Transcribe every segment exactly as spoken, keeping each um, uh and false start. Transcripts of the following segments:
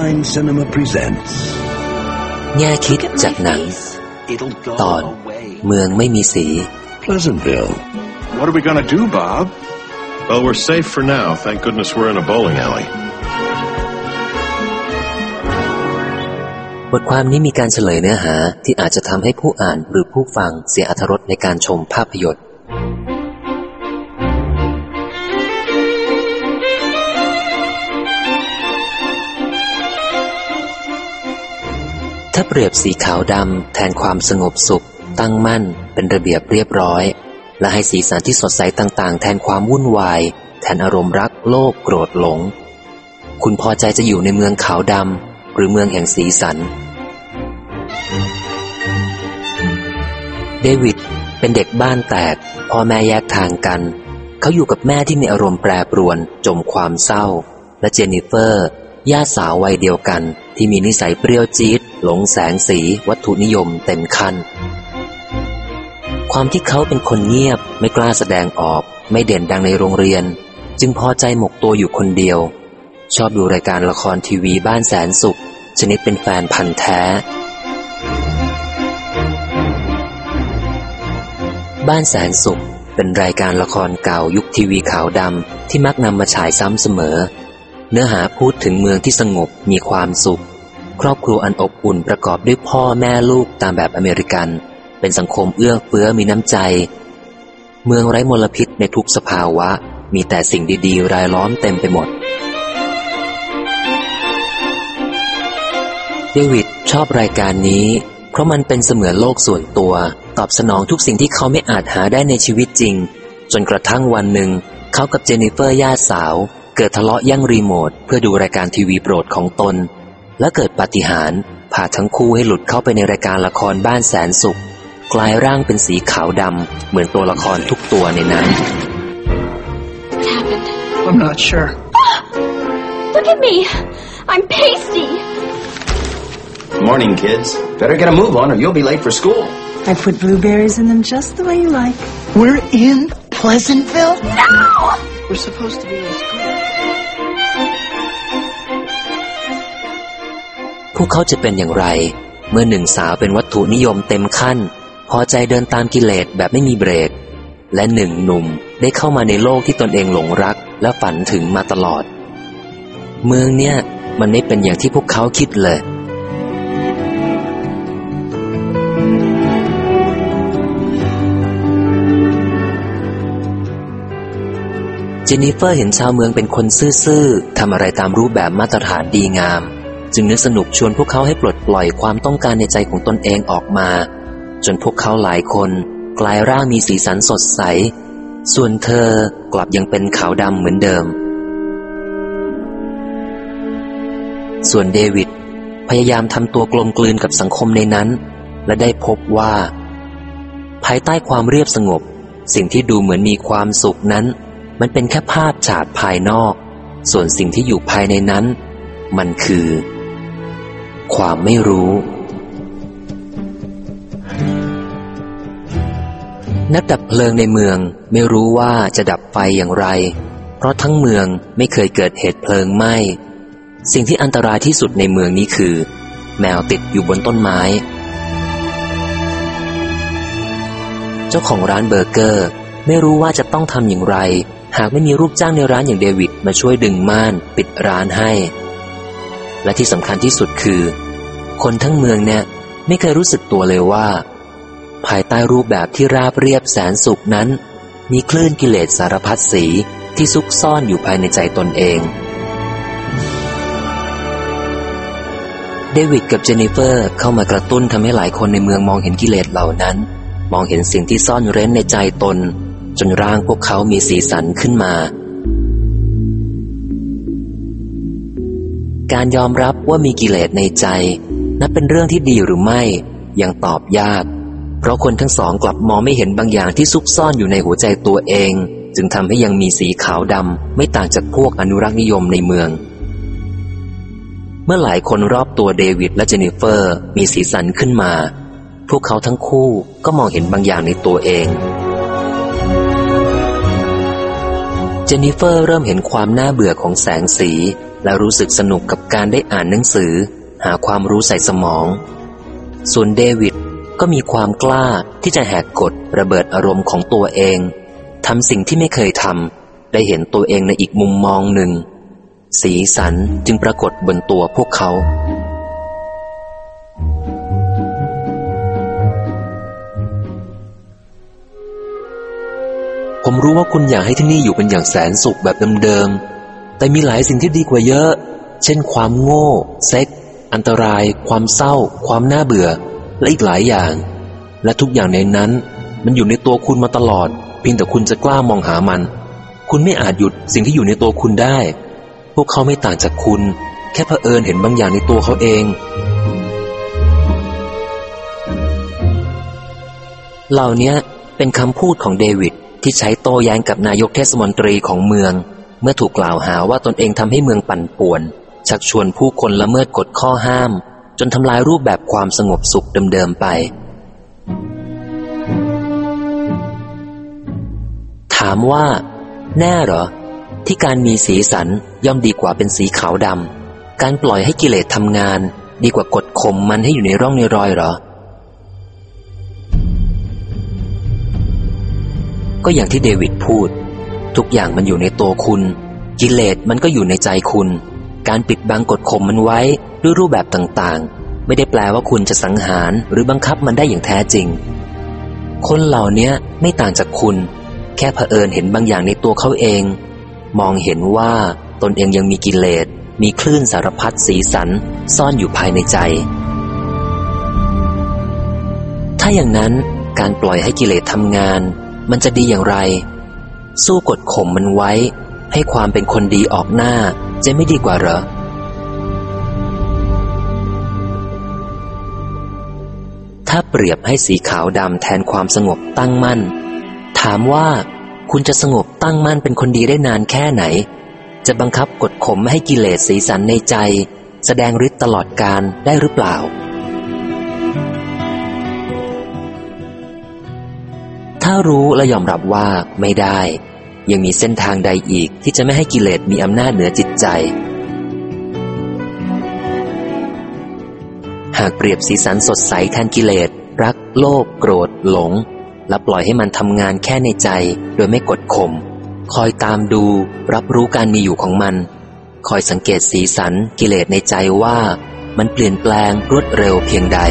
Shine Cinema presents แง่คิดจากหนังตอนเมืองไม่มีสี Pleasantville. What are we gonna do, Bob? Well, we're safe for now. Thank goodness we're in a bowling alley. บทความนี้มีการเฉลยเนื้อหาที่อาจจะทำให้ผู้อ่านหรือผู้ฟังเสียอรรถรสในการชมภาพยนตร์ถ้าเปรียบสีขาวดำแทนความสงบสุขตั้งมั่นเป็นระเบียบเรียบร้อยและให้สีสันที่สดใสต่างๆแทนความวุ่นวายแทนอารมณ์รักโลภโกรธหลงคุณพอใจจะอยู่ในเมืองขาวดำหรือเมืองแห่งสีสันเดวิดเป็นเด็กบ้านแตกพ่อแม่แยกทางกันเขาอยู่กับแม่ที่มีอารมณ์แปรปรวนจมความเศร้าและเจนนิเฟอร์ย่าสาววัยเดียวกันที่มีนิสัยเปรี้ยวจี๊ดหลงแสงสีวัตถุนิยมเต็มขั้นความที่เขาเป็นคนเงียบไม่กล้าแสดงออกไม่เด่นดังในโรงเรียนจึงพอใจหมกตัวอยู่คนเดียวชอบดูรายการละครทีวีบ้านแสนสุขชนิดเป็นแฟนพันธุ์แท้บ้านแสนสุขเป็นรายการละครเก่ายุคทีวีขาวดำที่มักนำมาฉายซ้ำเสมอเนื้อหาพูดถึงเมืองที่สงบมีความสุขครอบครัวอันอบอุ่นประกอบด้วยพ่อแม่ลูกตามแบบอเมริกันเป็นสังคมเอื้อเฟื้อมีน้ำใจเมืองไร้มลพิษในทุกสภาวะมีแต่สิ่งดีๆรายล้อมเต็มไปหมดเดวิดชอบรายการนี้เพราะมันเป็นเสมือนโลกส่วนตัวตอบสนองทุกสิ่งที่เขาไม่อาจหาได้ในชีวิตจริงจนกระทั่งวันหนึ่งเขากับเจนนิเฟอร์ย่าสาวเกิดทะเลาะแย่งรีโมทเพื่อดูรายการทีวีโปรดของตนและเกิดปาฏิหาริย์พาทั้งคู่ให้หลุดเข้าไปในรายการละครบ้านแสนสุขกลายร่างเป็นสีขาวดำเหมือนตัวละครทุกตัวในนั้น I'm not sure. Look at me. I'm pasty. Morning, kids. Better get a move on or you'll be late for school. I put blueberries in them just the way you like. We're in Pleasantville? No! We're supposed to be in school. พวกเขาจะเป็นอย่างไรเมื่อหนึ่งสาวเป็นวัตถุนิยมเต็มขั้นพอใจเดินตามกิเลสแบบไม่มีเบรกและหนึ่งหนุ่มได้เข้ามาในโลกที่ตนเองหลงรักและฝันถึงมาตลอดเมืองเนี่ยมันไม่เป็นอย่างที่พวกเขาคิดเลยเจนนิเฟอร์เห็นชาวเมืองเป็นคนซื่อๆทำอะไรตามรูปแบบมาตรฐานดีงามจึงนึกสนุกชวนพวกเขาให้ปลดปล่อยความต้องการในใจของตนเองออกมาจนพวกเขาหลายคนกลายร่างมีสีสันสดใสส่วนเธอกลับยังเป็นขาวดำเหมือนเดิมส่วนเดวิดพยายามทำตัวกลมกลืนกับสังคมในนั้นและได้พบว่าภายใต้ความเรียบสงบสิ่งที่ดูเหมือนมีความสุขนั้นมันเป็นแค่ภาพฉาดภายนอกส่วนสิ่งที่อยู่ภายในนั้นมันคือความไม่รู้นักดับเพลิงในเมืองไม่รู้ว่าจะดับไฟอย่างไรเพราะทั้งเมืองไม่เคยเกิดเหตุเพลิงไหม้สิ่งที่อันตรายที่สุดในเมืองนี้คือแมวติดอยู่บนต้นไม้เจ้าของร้านเบอร์เกอร์ไม่รู้ว่าจะต้องทำอย่างไรหากไม่มีลูกจ้างในร้านอย่างเดวิดมาช่วยดึงม่านปิดร้านให้และที่สำคัญที่สุดคือคนทั้งเมืองเนี่ยไม่เคยรู้สึกตัวเลยว่าภายใต้รูปแบบที่ราบเรียบแสนสุขนั้นมีคลื่นกิเลสสารพัดสีที่ซุกซ่อนอยู่ภายในใจตนเองเดวิดกับเจนนิเฟอร์เข้ามากระตุ้นทำให้หลายคนในเมืองมองเห็นกิเลสเหล่านั้นมองเห็นสิ่งที่ซ่อนเร้นในใจตนจนร่างพวกเขามีสีสันขึ้นมาการยอมรับว่ามีกิเลสในใจนับเป็นเรื่องที่ดีหรือไม่ยังตอบยากเพราะคนทั้งสองกลับมองไม่เห็นบางอย่างที่ซุกซ่อนอยู่ในหัวใจตัวเองจึงทำให้ยังมีสีขาวดำไม่ต่างจากพวกอนุรักษ์นิยมในเมืองเมื่อหลายคนรอบตัวเดวิดและเจนนิเฟอร์มีสีสันขึ้นมาพวกเขาทั้งคู่ก็มองเห็นบางอย่างในตัวเองเจนนิเฟอร์เริ่มเห็นความน่าเบื่อของแสงสีและรู้สึกสนุกกับการได้อ่านหนังสือหาความรู้ใส่สมองส่วนเดวิดก็มีความกล้าที่จะแหกกฎระเบิดอารมณ์ของตัวเองทำสิ่งที่ไม่เคยทำได้เห็นตัวเองในอีกมุมมองหนึ่งสีสันจึงปรากฏบนตัวพวกเขาผมรู้ว่าคุณอยากให้ที่นี่อยู่เป็นอย่างแสนสุขแบบเดิมๆแต่มีหลายสิ่งที่ดีกว่าเยอะเช่นความโง่เซ็กอันตรายความเศร้าความน่าเบื่อและอีกหลายอย่างและทุกอย่างในนั้นมันอยู่ในตัวคุณมาตลอดเพียงแต่คุณจะกล้ามองหามันคุณไม่อาจหยุดสิ่งที่อยู่ในตัวคุณได้พวกเขาไม่ต่างจากคุณแค่เผอิญเห็นบางอย่างในตัวเขาเองเหล่านี้เป็นคำพูดของเดวิดที่ใช้โต้แย้งกับนายกเทศมนตรีของเมืองเมื่อถูกกล่าวหาว่าตนเองทำให้เมืองปั่นป่วนชักชวนผู้คนละเมิดกฎข้อห้ามจนทำลายรูปแบบความสงบสุขเดิมๆไปถามว่าแน่เหรอที่การมีสีสันย่อมดีกว่าเป็นสีขาวดำการปล่อยให้กิเลสทำงานดีกว่ากดข่มมันให้อยู่ในร่องในรอยเหรอก็อย่างที่เดวิดพูดทุกอย่างมันอยู่ในตัวคุณกิเลสมันก็อยู่ในใจคุณการปิดบังกดข่มมันไว้ด้วยรูปแบบต่างๆไม่ได้แปลว่าคุณจะสังหารหรือบังคับมันได้อย่างแท้จริงคนเหล่านี้ไม่ต่างจากคุณแค่เผอิญเห็นบางอย่างในตัวเขาเองมองเห็นว่าตนเองยังมีกิเลสมีคลื่นสารพัดสีสันซ่อนอยู่ภายในใจถ้าอย่างนั้นการปล่อยให้กิเลสทำงานมันจะดีอย่างไรสู้กดข่มมันไว้ให้ความเป็นคนดีออกหน้าจะไม่ดีกว่าเหรอถ้าเปรียบให้สีขาวดำแทนความสงบตั้งมั่นถามว่าคุณจะสงบตั้งมั่นเป็นคนดีได้นานแค่ไหนจะบังคับกดข่มไม่ให้กิเลสสีสันในใจแสดงฤทธิ์ตลอดกาลได้หรือเปล่าถ้ารู้และยอมรับว่าไม่ได้ยังมีเส้นทางใดอีกที่จะไม่ให้กิเลสมีอำนาจเหนือจิตใจหากเปรียบสีสันสดใสแทนกิเลสรักโลภโกรธหลงและปล่อยให้มันทำงานแค่ในใจโดยไม่กดข่มคอยตามดูรับรู้การมีอยู่ของมันคอยสังเกตสีสันกิเลสในใจว่ามันเปลี่ยนแปลงรวดเร็วเพียงใด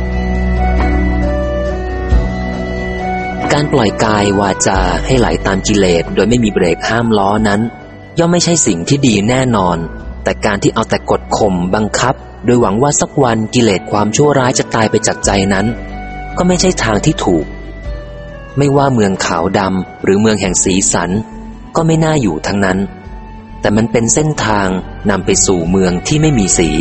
การปล่อยกายวาจาให้ไหลตามกิเลสโดยไม่มีเบรกห้ามล้อนั้นย่อมไม่ใช่สิ่งที่ดีแน่นอนแต่การที่เอาแต่กดข่มบังคับโดยหวังว่าสักวันกิเลสความชั่วร้ายจะตายไปจากใจนั้นก็ไม่ใช่ทางที่ถูกไม่ว่าเมืองขาวดำหรือเมืองแห่งสีสันก็ไม่น่าอยู่ทั้งนั้นแต่มันเป็นเส้นทางนำไปสู่เมืองที่ไม่มีสี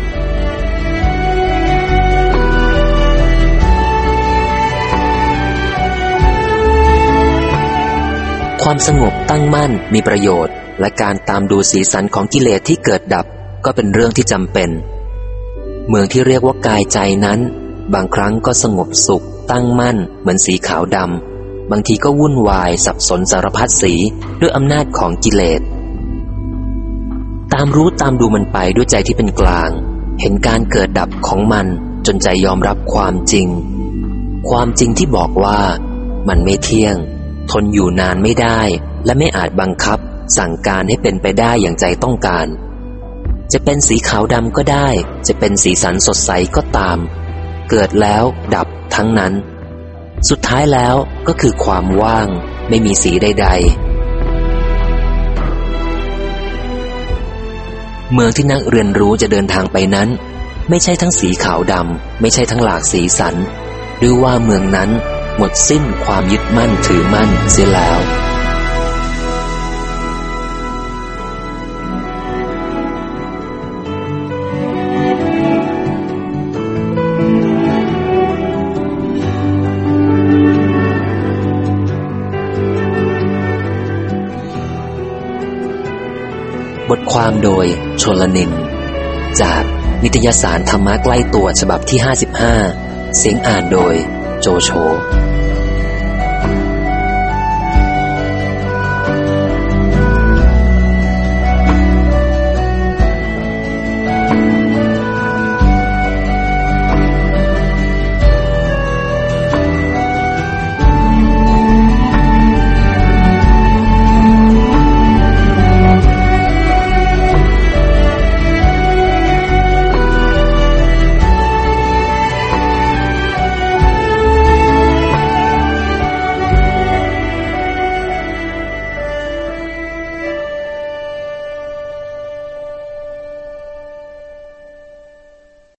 ความสงบตั้งมั่นมีประโยชน์และการตามดูสีสันของกิเลสที่เกิดดับก็เป็นเรื่องที่จำเป็นเมืองที่เรียกว่ากายใจนั้นบางครั้งก็สงบสุขตั้งมั่นเหมือนสีขาวดำบางทีก็วุ่นวายสับสนสารพัดสีด้วยอำนาจของกิเลสตามรู้ตามดูมันไปด้วยใจที่เป็นกลางเห็นการเกิดดับของมันจนใจยอมรับความจริงความจริงที่บอกว่ามันไม่เที่ยงทนอยู่นานไม่ได้และไม่อาจบังคับสั่งการให้เป็นไปได้อย่างใจต้องการจะเป็นสีขาวดำก็ได้จะเป็นสีสันสดใสก็ตามเกิดแล้วดับทั้งนั้นสุดท้ายแล้วก็คือความว่างไม่มีสีใดๆเมืองที่นักเรียนรู้จะเดินทางไปนั้นไม่ใช่ทั้งสีขาวดำไม่ใช่ทั้งหลากสีสันหรือว่าเมืองนั้นหมดสิ้นความยึดมั่นถือมั่นเสียแล้ว บทความโดยชลนินจากนิตยสารธรรมะใกล้ตัวฉบับที่ห้าสิบห้าเสียงอ่านโดยโจโฉ